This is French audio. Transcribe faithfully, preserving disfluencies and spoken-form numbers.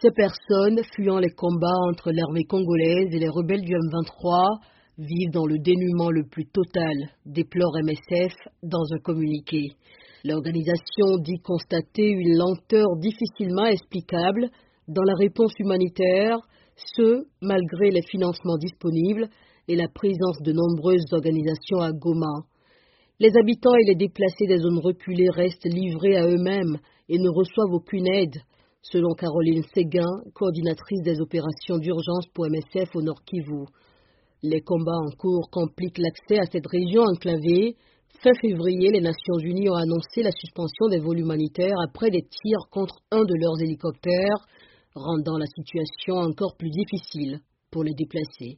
Ces personnes, fuyant les combats entre l'armée congolaise et les rebelles du M vingt-trois, vivent dans le dénuement le plus total, déplore M S F dans un communiqué. L'organisation dit constater une lenteur difficilement explicable dans la réponse humanitaire, ce, malgré les financements disponibles et la présence de nombreuses organisations à Goma. Les habitants et les déplacés des zones reculées restent livrés à eux-mêmes et ne reçoivent aucune aide, selon Caroline Séguin, coordinatrice des opérations d'urgence pour M S F au Nord Kivu. Les combats en cours compliquent l'accès à cette région enclavée. Fin février, les Nations Unies ont annoncé la suspension des vols humanitaires après des tirs contre un de leurs hélicoptères, rendant la situation encore plus difficile pour les déplacés.